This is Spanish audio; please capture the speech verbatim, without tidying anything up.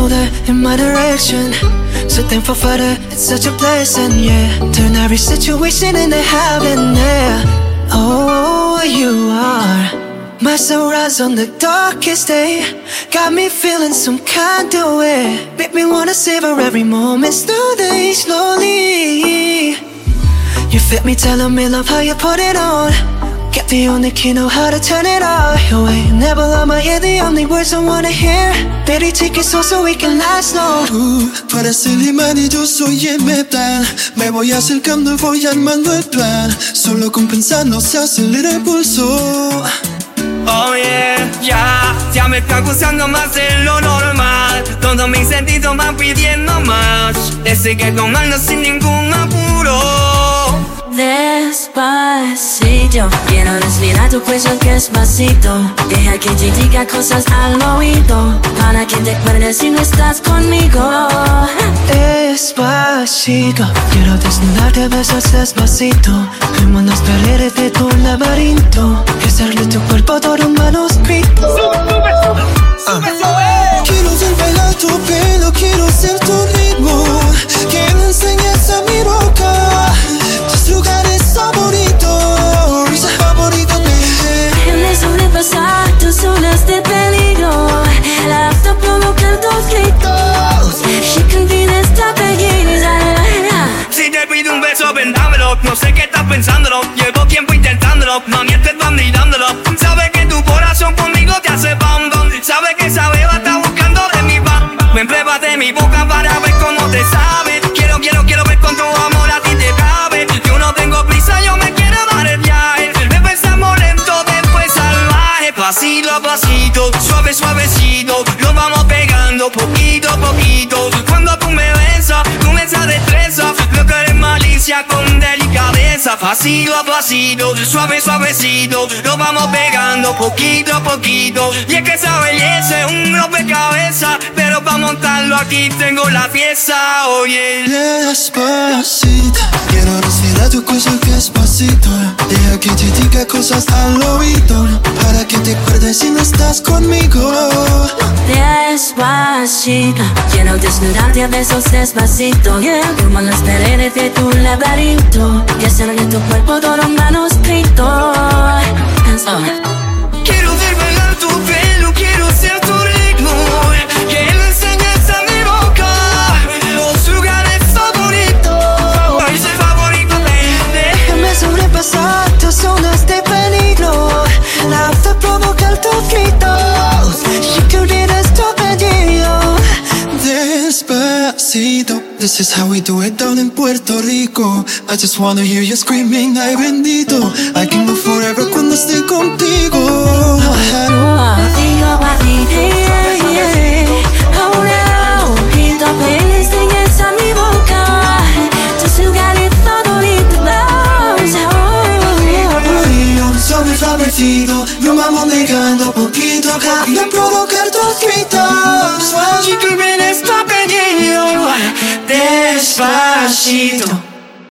shoulder in my direction. So thankful for that, it's such a blessing, yeah. Turn every situation into heaven, yeah. Oh, you are my sunrise on the darkest day. Got me feeling some kind of way. Make me wanna savor every moment slowly, slowly. You fit me, telling me love how you put it on. Get the only key, know how to turn it off. Your way, never let my ear, the only words I wanna hear. Baby, take it slow so we can last long. Tú, tú eres el imán y yo soy el metal. Me voy acercando, voy armando el plan. Solo con pensarlo se acelera el pulso. Oh yeah, ya, ya me está gustando más de lo normal. Todos mis sentidos van pidiendo más. De seguir tomando sin ningún apuro. Despacito, quiero respirar tu cuello despacito. Deja que te diga cosas al oído, para que te acuerdes si no estás conmigo. Despacito, quiero desnudarte a besos despacito. Quemo las paredes de tu laberinto. Hacer de tu cuerpo todo un manuscrito. Ah. Quiero ver bailar tu pelo, quiero ser tu ritmo. Que me enseñes a mi boca tus lugares favoritos, favoritos, baby. Déjame sobrepasar tus zonas de peligro. El acto provoca tus gritos. She can be the stop again. Si te pido un beso, ven dámelo. No sé qué estás pensándolo. Llevo tiempo intentándolo. No mientes, van mirándolo. Sabes que tu corazón conmigo te hace bam bam. Sabes que esa beba está buscando de mi bam. Ven, pruébate mi boca para ver cómo te sabe. Quiero, quiero, quiero ver con tu amor a ti te cabe. Yo no tengo prisa, yo me quiero dar el viaje. Empezamos lento, después salvaje. Pasito a pasito, suave, suavecito. Lo vamos pegando poquito a poquito. Cuando tú me besas, tú me esa destreza. Lo que eres malicia con delicadeza. Pasito a pasito, suave, suavecito. Lo vamos pegando poquito a poquito. Y es que esa belleza es un rompecabezas. Pero para montarlo aquí tengo la pieza, oye. Despacito, quiero respirar tu cuello despacito. Deja que te diga cosas al oído, para que te acuerdes si no estás conmigo. Despacito, quiero desnudarte a besos despacito, yeah. Como las paredes de tu laberinto, y hacer de tu cuerpo todo un manuscrito. Oh. Quiero ver bailar tu pelo, quiero ser tu ritmo. Que le enseñes a mi boca los lugares favoritos. Países favoritos, baby. Déjame sobrepasar tus zonas de peligro. El acto provoca tus gritos. She could be the stop again. Despacito, this is how we do it down in Puerto Rico. I just wanna hear you screaming, ay bendito. I can go forever cuando esté contigo. Digo pa' ti, yeah, yeah. Oh no, pido pelis de a mi boca. Tus lugares favoritos. Suave, suavecito, nos vamos negando poquito. Cambia provocar tus gritos. She could be the stop again. Despacito.